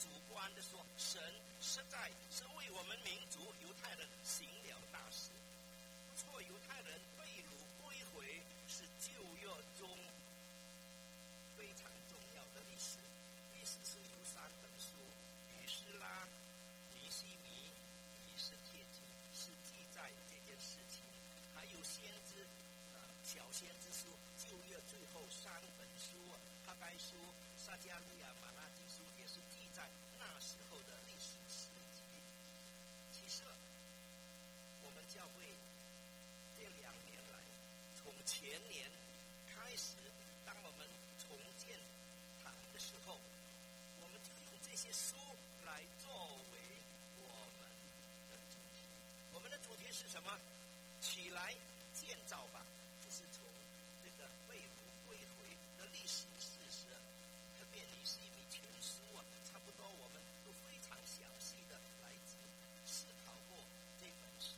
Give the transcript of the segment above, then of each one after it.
主观的说，神实在是为我们民族犹太人行了大事。不错，犹太人被掳归回是旧约中非常重要的历史。历史是有3本书：以斯拉、尼希米、以斯帖记，是记载这件事情。还有小先知书，旧约最后3本书：哈该书、撒迦利亚、马拉基书，也是记载那时候的历史事迹。其实我们教会这2年来，从前年开始，当我们重建堂的时候，我们就用这些书来作为我们的主题。我们的主题是什么？起来建造吧，就是从这个被掳归回的历史事实，特别尼希米全书差不多我们都非常详细的来思考过这本书。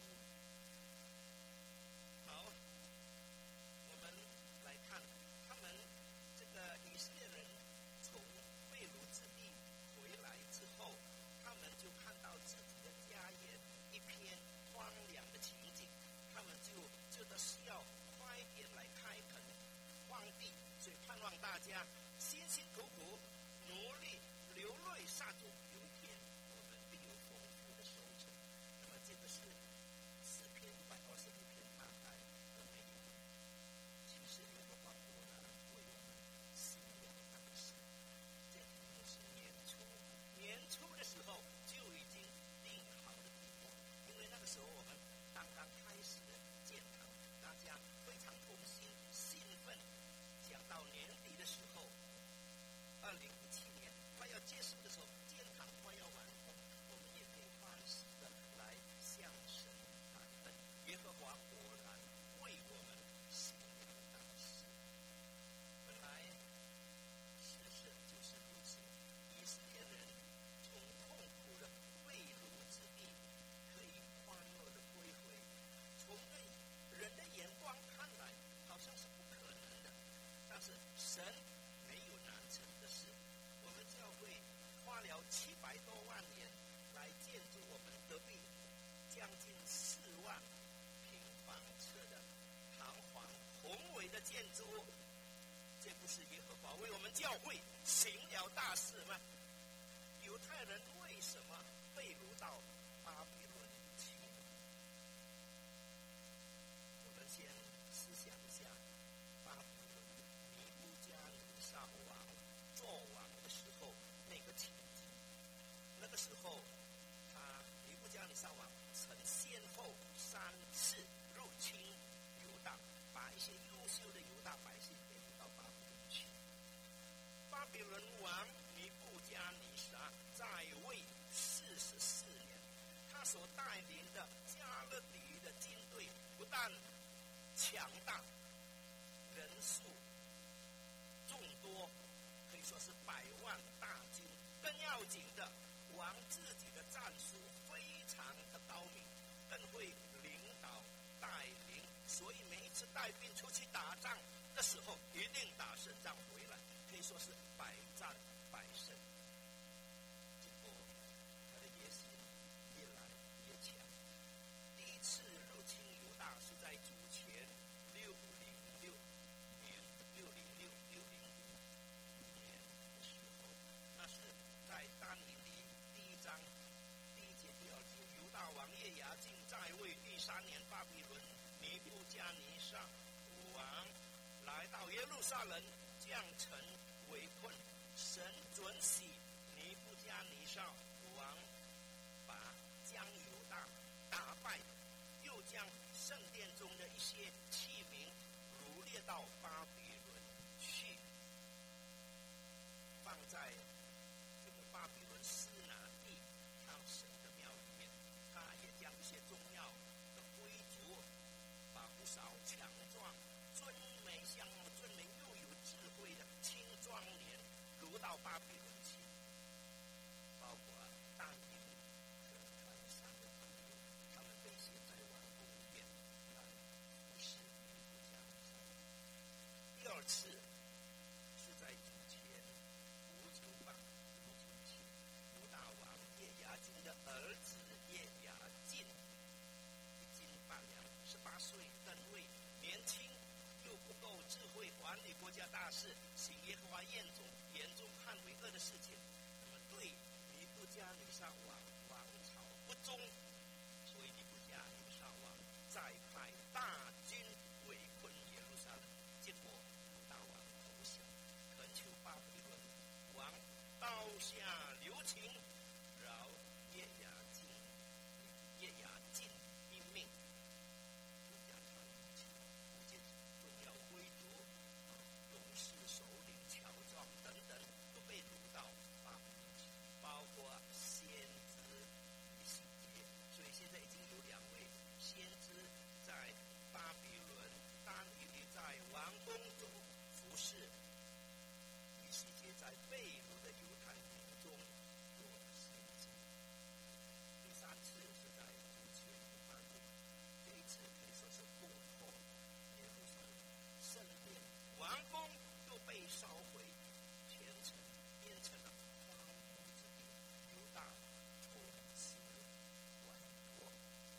好，我们来看他们这个以色列人从被掳之地回来之后，他们就看到自己的家园一片荒凉的情景，他们就觉得需要快点来开垦荒地，所以盼望大家辛辛苦苦努力流泪撒种，有一天我们必有丰富的收成。那么这个是诗篇121篇大概的内容。其实耶和华果然为我们行了大事。这题目是年初的时候就已经定好的题目，因为那个时候我们刚刚开始建堂，大家非常同心兴奋。讲到年底的时候，2017年快要结束的时候，建堂快要完工，我们也可以欢喜的来向神感恩。耶和华果然为我们行了大事。本来事实就是如此，以色列人从痛苦的被掳之地可以欢乐的归回，从人的眼光看来好像是不可能的，但是神没有难成的事。我们教会花了700多万年来建筑我们隔壁将近4万平方尺的堂皇宏伟的建筑物，这不是耶和华为我们教会行了大事吗？犹太人为什么被掳到巴比伦去？我们先思想一下巴比伦尼布加尼撒王做王的时候那个情景。那个时候尼布加尼撒王曾先后3次入侵犹大，把一些优秀的犹大百姓带到巴比伦去。巴比伦王尼布加尼撒在位44年，他所带领的加勒底的军队不但强大，人数众多，可以说是100万大军。更要紧的，王自己的战术非常的高明，更会领导带领，所以每一次带兵出去打仗的时候，一定打胜仗回来，可以说是百战百胜。结果他的野心越来越强。第一次入侵犹大是在主前606年的时候，那是在但以理第1章第1节第2节，犹大王耶雅敬在位第3年，巴比伦尼布加尼撒王来到耶路撒冷，将城围困。神准许尼布加尼撒王将犹大打败，又将圣殿中的一些器皿掳掠到巴比伦去，放在这个巴比伦斯拿地他神的庙里面。他也将一些重要的贵族，把不少强壮、尊美又有智慧的青壮年掳到巴比伦去，包括但以理和他的3个朋友，他们被写在王宫里面来服侍尼布加尼撒。第2次是在主前598 大事，行耶和华眼中看为恶的事情，那么对尼布加尼撒王朝不忠，所以尼布加尼撒王再派大军围困耶路撒冷，结果大王投降，恳求巴比伦王刀下留情，饶耶雅敬一命。重要贵族、勇士、首领、乔装等等都被掳到巴比伦去，包括先知以西结。所以现在已经有2位先知在巴比伦，但尼利在王宫中服侍，以西结在被掳的犹太民中做先知。第3次是在主前500年，这一次可以说是攻破耶路撒冷圣殿，王宫就被烧毁，全城变成了荒芜之地，犹大从此亡国，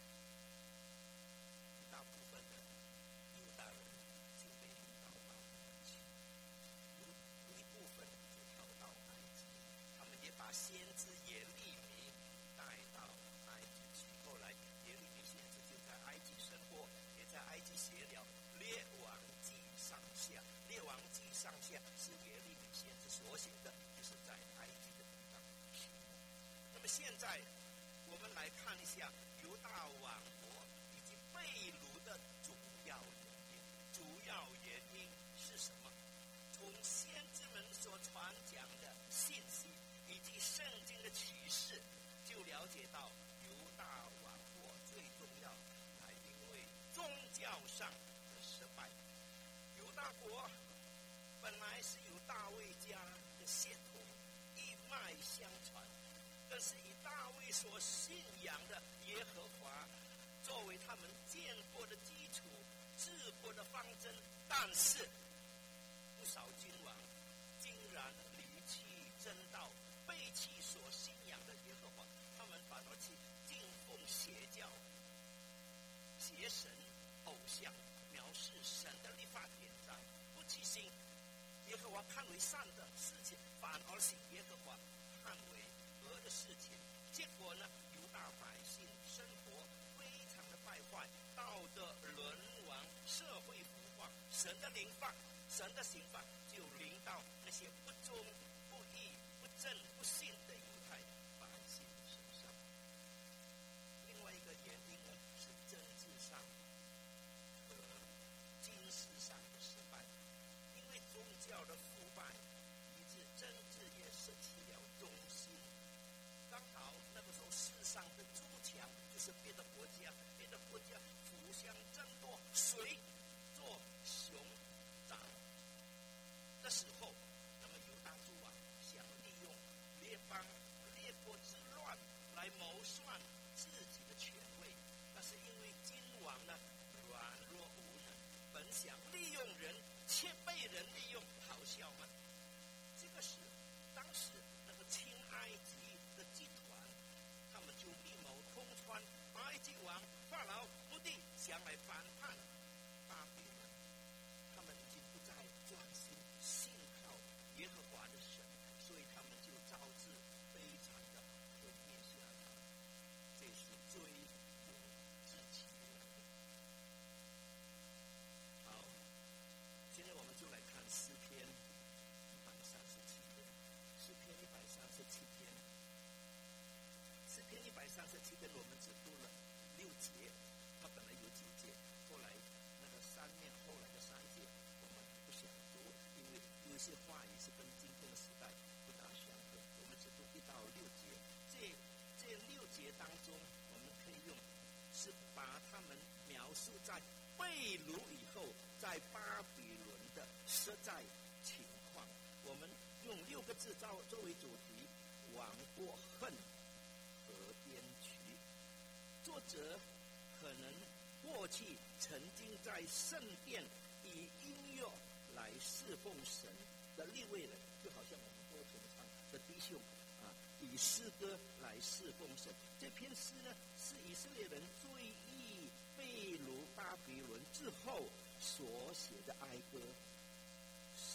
一大部分的犹大人就被掳到巴比伦去，有一部分就逃到埃及，他们也把先知耶利米带到埃及去。后来耶利米先知就在埃及生活，也在埃及写了《列王纪上下》。《列王纪上下》是耶利米先知所写的，就是在埃及的地方写的。那么现在我们来看一下犹大王国以及被掳的主要原因是什么？从先知们所传讲的信息以及圣经的启示，就了解到犹大王国最重要还因为宗教上的失败。犹大国本来是由大卫家的血统一脉相传，但是以大卫所信仰的耶和华作为他们建国的基础、治国的方针，但是不少君王竟然离弃真道，背弃所信仰的耶和华，他们反而去敬奉邪教、邪神、偶像，藐视神的律法典章，不起行耶和华看为善的事情，反而是耶和华看为恶的事情。结果呢，犹大百姓生活非常的败坏，道德沦亡，社会腐化，神的刑罚就临到那些不忠、不义、不正、不信的犹太百姓身上。另外一个原因呢，是政治上和军事上的失败，因为宗教的腐败，以致政治也失去了中心。刚好那个时候世上的诸强就是别的国家互相争夺谁做熊掌的时候，那么犹大诸王想利用列国之乱来谋算自己的权位，但是因为君王呢软弱无能，本想利用人，却被人利用，好笑吗？这个是当时那个亲埃及的集团，他们就密谋通穿埃及王法老，目的想来反叛巴比伦。他们已经不再专心信靠耶和华的神，所以他们就招致非常的毁灭下来。这是最有志气的。好，现在我们就来看诗篇137篇。诗篇137篇，诗篇137篇我们只读了6节，它本来有几节，后来那个后来的3节我们不想读，因为有一些话语是跟今天的时代不大相合，我们只读1到6节。这6节当中，我们可以用是把他们描述在被掳以后在巴比伦的实在情况。我们用6个字作为主题：亡国恨和冤屈。作者可能过去曾经在圣殿以音乐来侍奉神的利未人，就好像我们歌颂唱的弟兄以诗歌来侍奉神。这篇诗呢，是以色列人追忆被掳巴比伦之后所写的哀歌，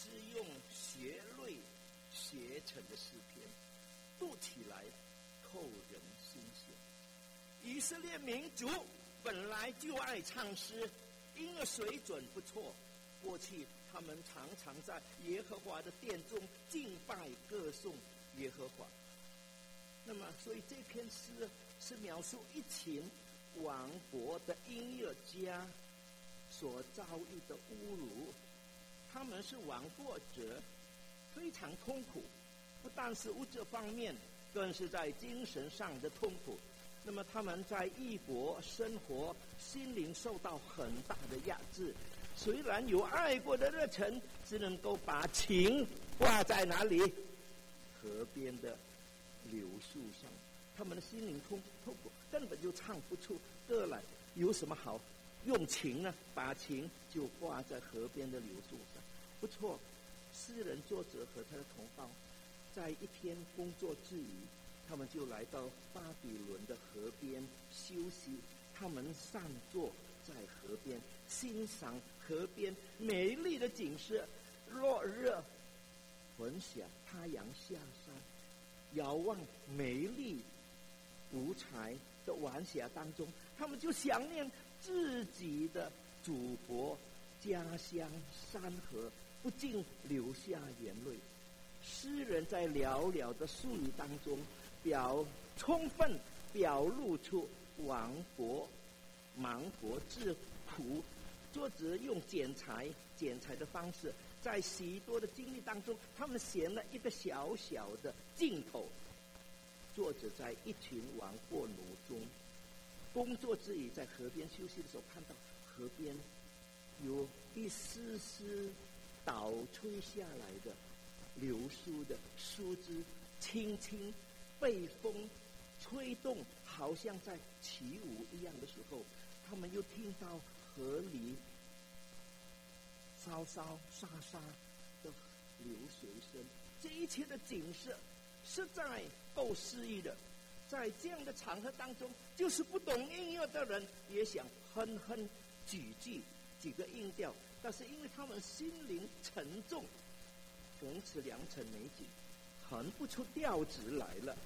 是用血泪写成的诗篇，读起来扣人心弦。以色列民族本来就爱唱诗，音乐水准不错，过去他们常常在耶和华的殿中敬拜歌颂耶和华。那么所以这篇诗是描述一群亡国的音乐家所遭遇的侮辱，他们是亡国者，非常痛苦，不但是物质方面，更是在精神上的痛苦。那么他们在异国生活，心灵受到很大的压制。虽然有爱国的热忱，只能够把情挂在哪里？河边的柳树上。他们的心灵痛苦，根本就唱不出歌来。有什么好用情呢？把情就挂在河边的柳树上。不错，诗人作者和他的同胞在一天工作之余，他们就来到巴比伦的河边休息。他们散坐在河边，欣赏河边美丽的景色。落日混淆，太阳下山，遥望美丽五彩的晚霞当中，他们就想念自己的祖国家乡山河，不禁流下眼泪。诗人在寥寥的术语当中充分表露出亡国亡国之苦。作者用剪裁的方式，在许多的经历当中，他们写了一个小小的镜头。作者在一群亡国奴中工作之余，在河边休息的时候，看到河边有一丝丝倒吹下来的流苏的树枝，轻轻被风吹动，好像在起舞一样的时候，他们又听到河里沙沙沙的流水声。这一切的景色实在够诗意的。在这样的场合当中，就是不懂音乐的人也想哼哼几个音调，但是因为他们心灵沉重，从此良辰美景哼不出调子来了。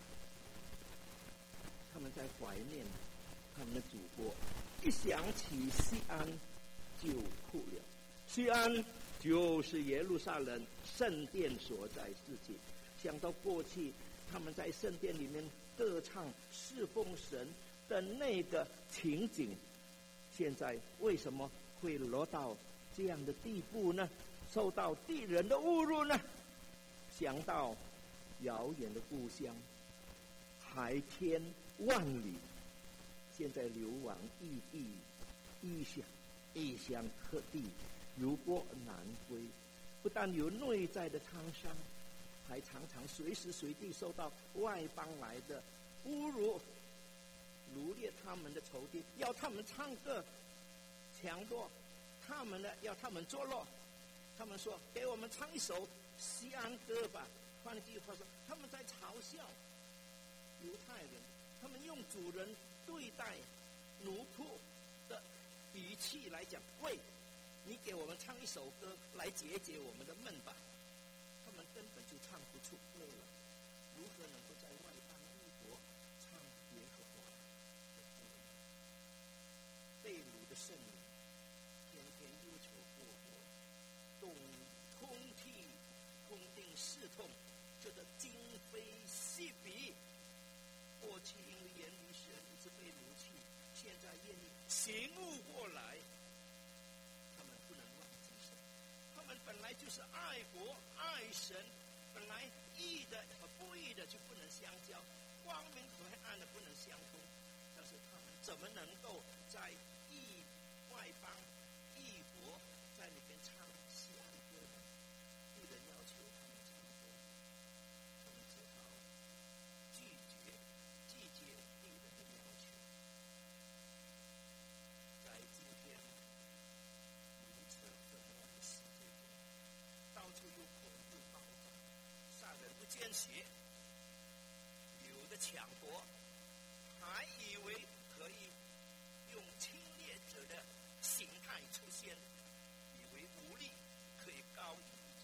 他们在怀念他们的祖国，一想起西安就哭了。西安就是耶路撒冷圣殿所在之地。想到过去他们在圣殿里面歌唱侍奉神的那个情景，现在为什么会落到这样的地步呢？受到敌人的侮辱呢？想到遥远的故乡，海天万里，现在流亡异地，异乡各地，如国难归。不但有内在的创伤，还常常随时随地受到外邦来的侮辱，掳掠他们的仇敌，要他们唱歌强夺他们的，要他们作乐。他们说给我们唱一首西安歌吧。换句话说，他们在嘲笑犹太人，他们用主人对待奴仆的语气来讲，喂，你给我们唱一首歌来解解我们的闷吧。他们根本就唱不出歌了，如何能够在外邦异国唱耶和华的歌？被掳的圣民天天忧愁过活，通体痛定思痛，觉得今非昔比。过去因为言语神一直被掳弃，现在愿意醒悟过来，他们不能忘记神。他们本来就是爱国爱神，本来义的和不义的就不能相交，光明和黑暗的不能相通。但是他们怎么能够在外邦异国在里边唱西安歌呢？敌人要求他们唱歌，他们只好拒绝敌人的要求。在今天如此纷乱的世界中，到处有恐怖爆发，杀人不见血，有的抢夺，还以为可以用侵略者的形态出现，以为武力可以高于一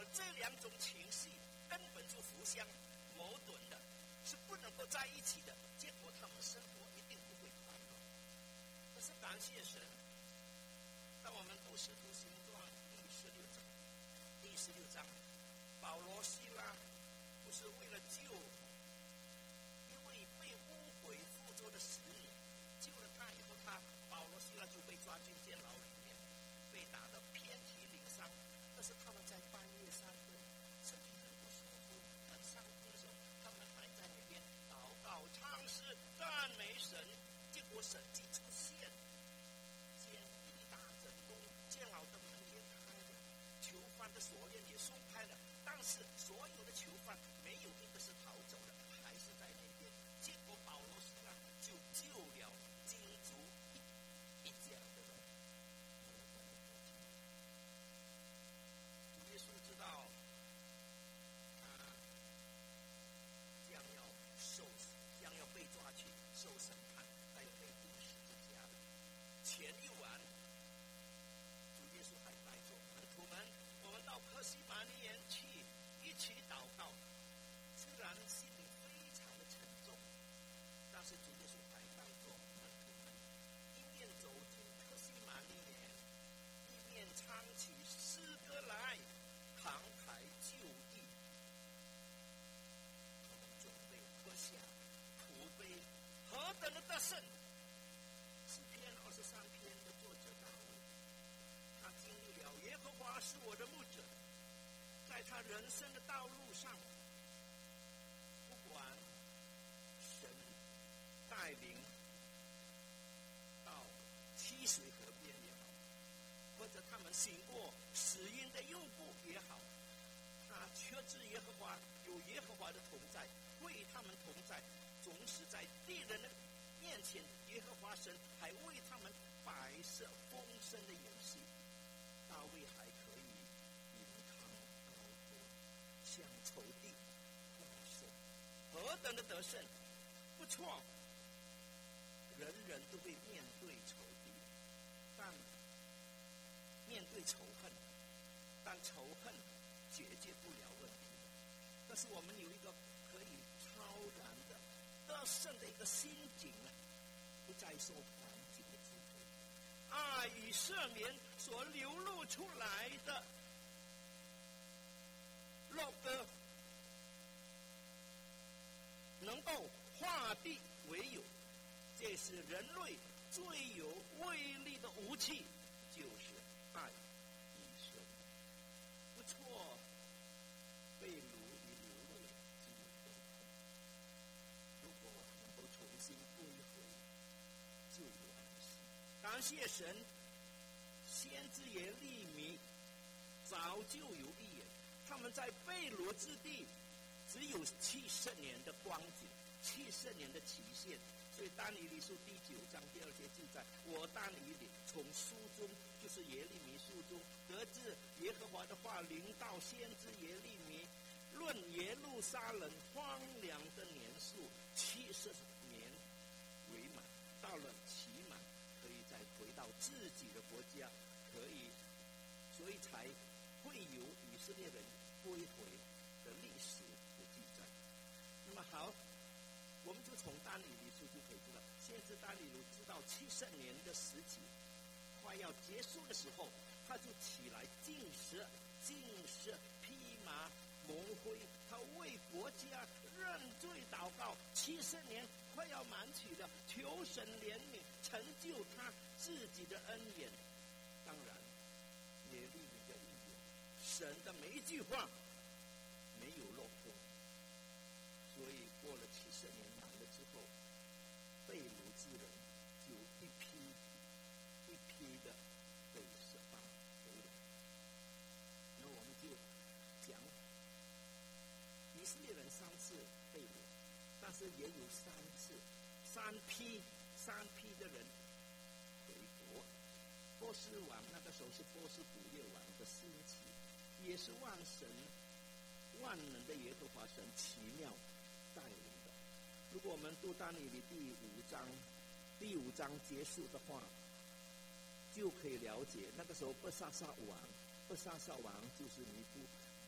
这两种情绪根本就互相矛盾的，是不能够在一起的，结果他们生活一定不会快乐。可是感谢神，当我们读使徒行传第16章，保罗希拉不是为了救一位被污鬼附着的使女，救了他以后，保罗希拉就被抓进监牢里面，被打得遍体鳞伤。但是他们在半夜3更，身体很不舒服、很伤心的时候，他们还在那边祷告、唱诗、赞美神。结果神迹出现，监狱大整宫，监牢的门也开了，囚犯的锁链也松开了，但是所有的囚犯没有一个是逃走的，还是在那边。结果保罗希拉就救了金族一家的人。主耶稣知道他将要被抓去受审判，还有被钉十字架的。前一晚，主耶稣还带着门徒们，我们到客西马尼园去一起祷告。虽然心里非常的沉重，但是主耶稣还带着门徒们，一面走进客西马尼园，一面唱起诗歌来，慷慨就义。他们准备喝下苦杯，何等的得胜！诗篇23篇的作者大卫，他经历了耶和华是我的牧者，在他人生的道路上，不管神带领到七水河边也好，或者他们行过死荫的幽谷也好，他确知耶和华有耶和华的同在，为他们同在。总是在敌人的面前，耶和华神还为他们摆设丰盛的筵席。大卫还可以迎扛高歌，向仇敌发射，何等的得胜！不错，人人都会面对仇敌，但面对仇恨，但仇恨解决不了问题。但是我们有一个可以超然的得胜的一个心境啊，不再受环境的支配，爱与赦免所流露出来的乐歌，能够化敌为友，这是人类最有威力的武器，就是爱与赦免。不错，被掳与流落基督，如果能够重新归回，就有安息。感谢神，先知耶利米早就有预言，他们在被掳之地只有70年的光景，70年的期限。所以但以理书第9章第2节记载，我但以理从书中，就是耶利米书中得知耶和华的话临到先知耶利米，论耶路撒冷荒凉的年数70年为满，到了期满，可以再回到自己的国家，所以才会有以色列人归回的历史的记载。那么好，我们就从但以理书就可以知道，先知但以理知道70年的时期快要结束的时候，他就起来禁食、披麻蒙灰，他为国家认罪祷告。70年快要满期了，求神怜悯，成就他自己的恩典。当然，耶利米的预言，神的每一句话没有落空，所以过了70年满了之后，被掳之人就一批一批的被释放回来。那我们就讲，以色列人3次被掳，但是也有3批的人回国。波斯王那个时候是波斯古列王的兴起，也是万能的耶和华神奇妙带领的。如果我们读但以理第5章结束的话，就可以了解那个时候伯沙撒王就是尼布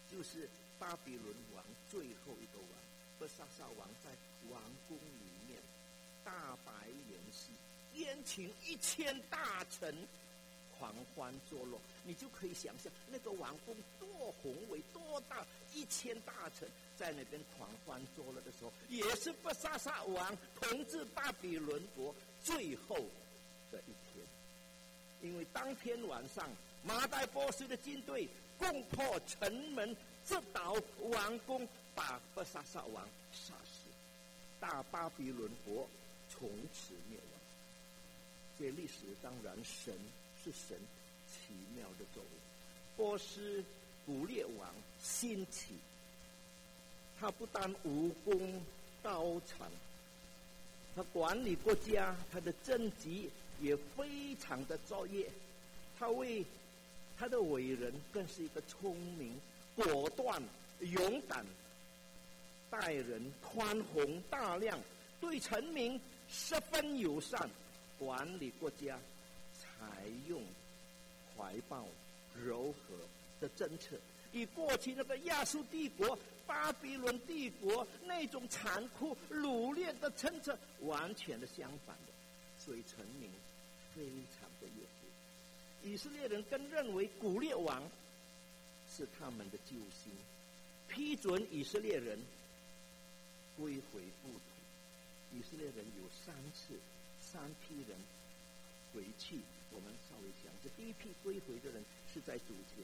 就是巴比伦王最后一个王伯沙撒王，在王宫里面大摆筵席，宴请1000大臣，狂欢作乐。你就可以想象那个王宫多宏伟多大，1000大臣在那边狂欢作乐的时候，也是伯沙撒王统治巴比伦国最后的一天。因为当天晚上马代波斯的军队攻破城门，直捣王宫，把伯沙撒王杀死，大巴比伦国从此灭亡。这历史当然神是神奇妙的作为。波斯古列王兴起，他不但武功高强，他管理国家，他的政绩也非常的卓越。他的为人更是一个聪明、果断、勇敢，待人宽宏大量，对臣民十分友善，管理国家采用怀抱柔和的政策，与过去那个亚述帝国、巴比伦帝国那种残酷掳掠的政策完全的相反的，所以臣民非常的悦服。以色列人更认为古列王是他们的救星，批准以色列人归回故土。以色列人有3批人回去。我们稍微想，这第一批归回的人是在主前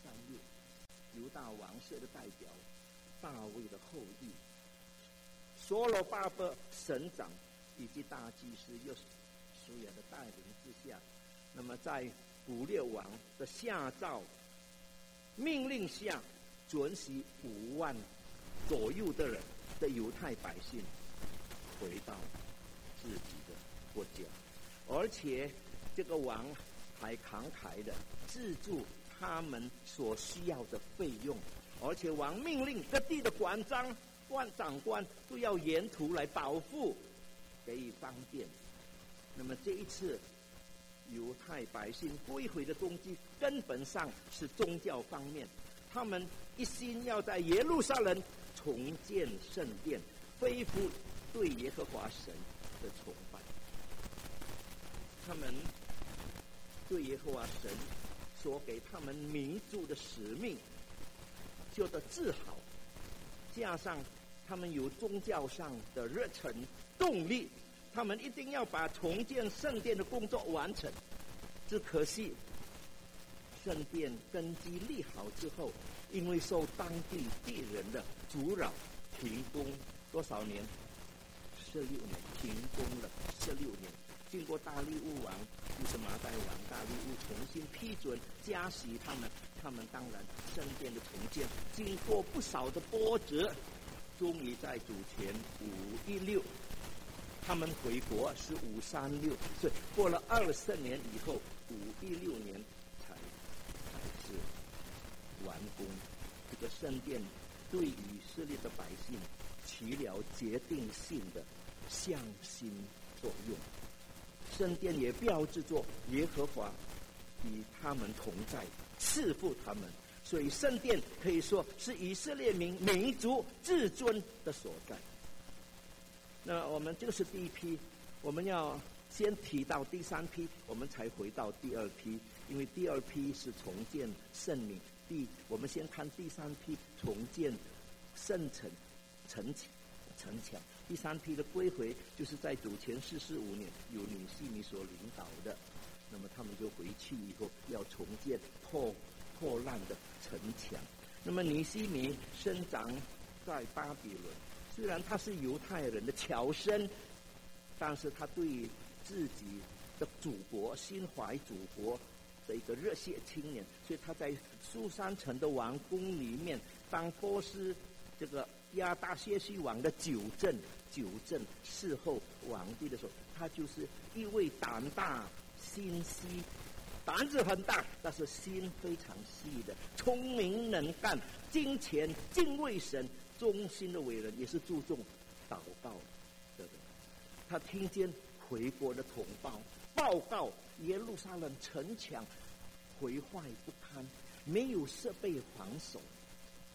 536，犹大王室的代表大卫的后裔所罗巴伯省长以及大祭司约书亚的带领之下，那么在古列王的下诏命令下，准许5万左右的人的犹太百姓回到自己的国家，而且这个王还慷慨的资助他们所需要的费用，而且王命令各地的长官都要沿途来保护，给予方便。那么这一次犹太百姓归回的动机根本上是宗教方面，他们一心要在耶路撒冷重建圣殿，恢复对耶和华神的崇拜。他们对耶和华神所给他们民族的使命觉得自豪，加上他们有宗教上的热忱动力，他们一定要把重建圣殿的工作完成。只可惜圣殿根基立好之后，因为受当地人的阻扰，停工多少年？16年，停工了16年。经过大利乌王，就是马代王大利乌重新批准加息他们当然圣殿的重建经过不少的波折，终于在主前516，他们回国是536，所以过了20年以后，516年才是完工。这个圣殿对以色列的百姓起了决定性的向心作用。圣殿也标志着耶和华与他们同在，赐福他们，所以圣殿可以说是以色列民族至尊的所在。那我们这个是第一批，我们要先提到第3批，我们才回到第2批，因为第2批是重建圣民。我们先看第3批重建圣城墙。第3批的归回就是在主前445年由尼希米所领导的，那么他们就回去以后要重建破烂的城墙。那么尼希米生长在巴比伦，虽然他是犹太人的侨生，但是他对自己的祖国心怀祖国的一个热血青年，所以他在苏珊城的王宫里面当波斯这个亚达薛西王的纠正侍候皇帝的时候，他就是一位胆大心细，胆子很大，但是心非常细的，聪明能干、敬虔敬畏神、忠心的伟人，也是注重祷告的人。他听见回国的同胞报告耶路撒冷城墙毁坏不堪，没有设备防守，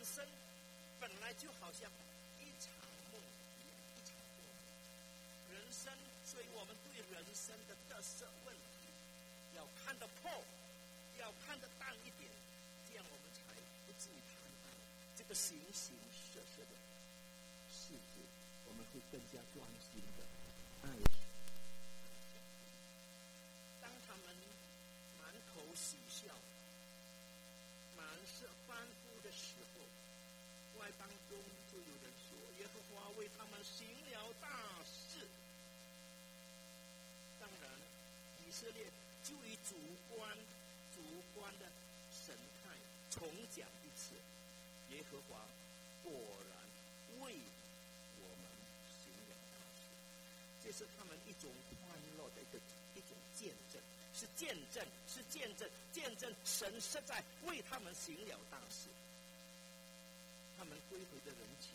生本来就好像一场梦一样，一场梦。人生，所以我们对人生的特色问题要看得破，要看得淡一点，这样我们才不至于看到这个形形色色的世界，我们会更加专心的爱神。当他们满口喜笑，满是欢呼的时候，外邦中就有人说：“耶和华为他们行了大事。”当然，以色列就以主观的神态重讲一次：耶和华果然为我们行了大事。这是他们一种欢乐的一种见证，是见证神实在为他们行了大事。他们归回的人情，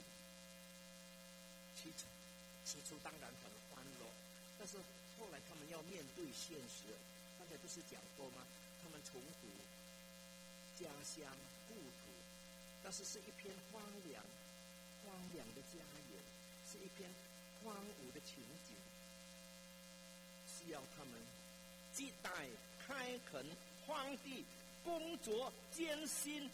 起初当然很欢乐，但是后来他们要面对现实。刚才不是讲过吗？他们重读家乡故土，但是是一片荒凉的家园，是一片荒芜的情景，需要他们亟待开垦荒地，工作艰辛，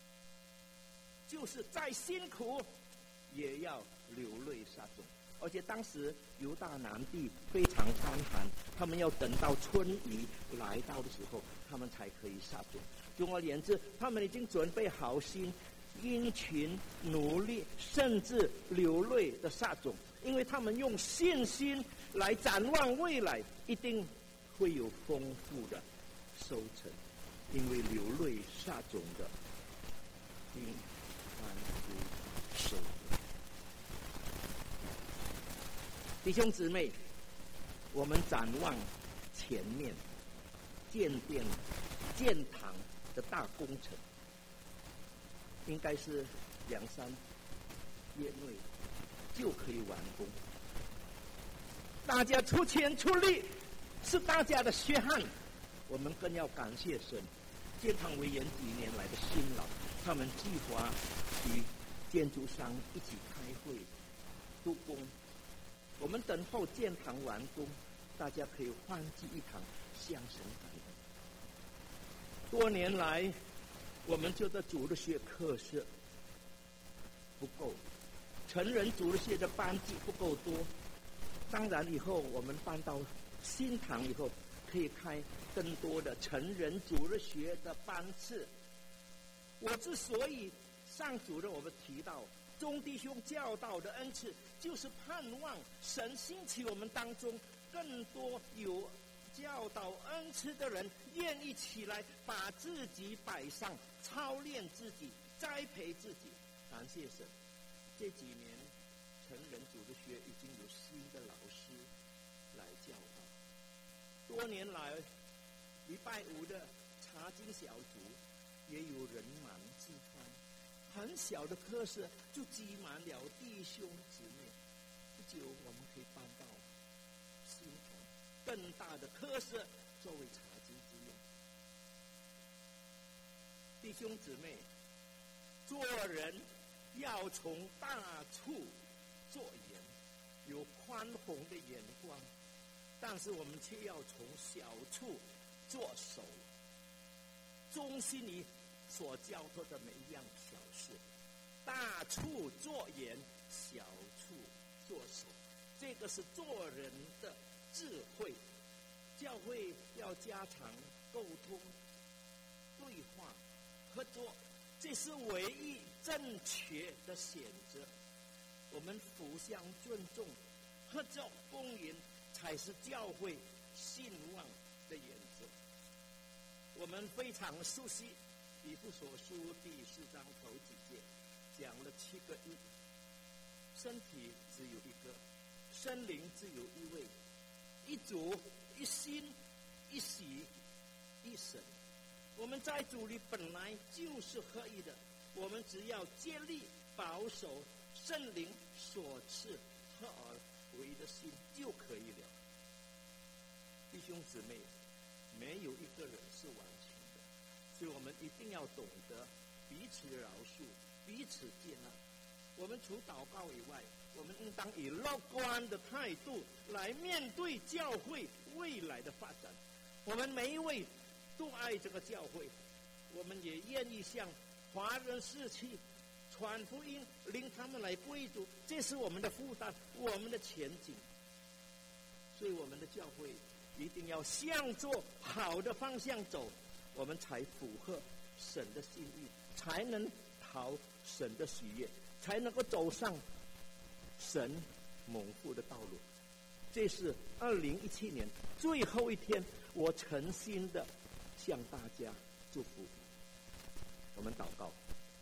就是再辛苦也要流泪撒种。而且当时犹大南地非常干旱，他们要等到春雨来到的时候，他们才可以撒种。总而言之，他们已经准备好心，殷勤努力，甚至流泪的撒种，因为他们用信心来展望未来，一定会有丰富的收成。因为流泪撒种的，应欢呼收获。弟兄姊妹，我们展望前面建堂的大工程，应该是2-3月内就可以完工。大家出钱出力，是大家的血汗，我们更要感谢神。建堂委员几年来的辛劳，他们计划与建筑商一起开会督工。我们等候建堂完工，大家可以欢聚一堂，向神感恩。多年来，我们觉得主日学课时不够，成人主日学的班级不够多。当然，以后我们搬到新堂以后，可以开更多的成人主日学的班次。我之所以上主任我们提到众弟兄教导的恩赐，就是盼望神兴起我们当中更多有教导恩赐的人，愿意起来把自己摆上，操练自己，栽培自己。感谢神，这几年成人主日学已经有新的老师来教导。多年来，礼拜5的查经小组也有人满之欢。很小的课室就挤满了弟兄姊妹，不久我们可以搬到新堂更大的课室作为查经之用。弟兄姊妹，做人要从大处做盐，有宽宏的眼光，但是我们却要从小处做手，忠心于所交托的每一样小事。大处做盐，小处做手，这个是做人的智慧。教会要加强沟通、对话、合作，这是唯一正确的选择。我们互相尊重、合作共赢，才是教会兴旺的原则。我们非常熟悉以弗所书第4章头几节，讲了7个一，身体只有一个，生灵只有一位，一主、一心、一喜、一神。我们在主里本来就是合一的，我们只要竭力保守圣灵所赐合而为一的心就可以了。弟兄姊妹，没有一个人是完全的，所以我们一定要懂得彼此饶恕， 彼此接纳。我们除祷告以外，我们应当以乐观的态度来面对教会未来的发展。我们每一位都爱这个教会，我们也愿意向华人社区传福音，令他们来归主，这是我们的负担，我们的前景。所以我们的教会一定要向着好的方向走，我们才符合神的心意，才能讨神的喜悦，才能够走上神蒙福的道路。这是2017年最后一天，我诚心的向大家祝福。我们祷告。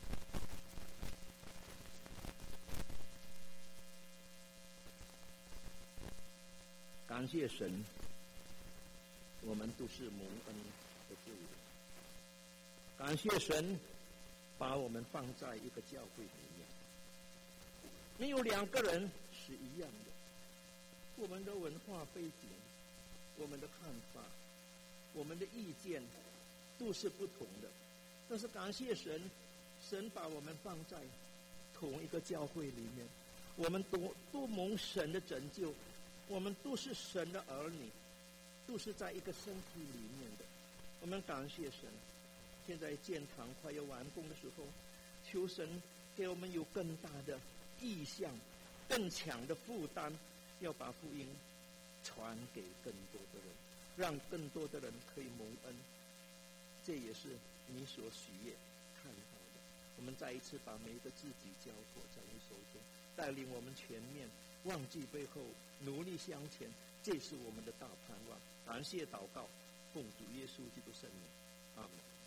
感谢神，我们都是蒙恩的罪人。感谢神，把我们放在一个教会里面，没有两个人是一样的。我们的文化背景、我们的看法、我们的意见都是不同的，但是感谢神，神把我们放在同一个教会里面，我们都蒙神的拯救，我们都是神的儿女，都是在一个身体里面的。我们感谢神。现在建堂快要完工的时候，求神给我们有更大的意向，更强的负担，要把福音传给更多的人，让更多的人可以蒙恩。这也是你所喜悦看到的。我们再一次把每一个自己交托在你手中，带领我们全面忘记背后，努力向前，这是我们的大盼望。感谢祷告，奉主耶稣基督圣名，阿门。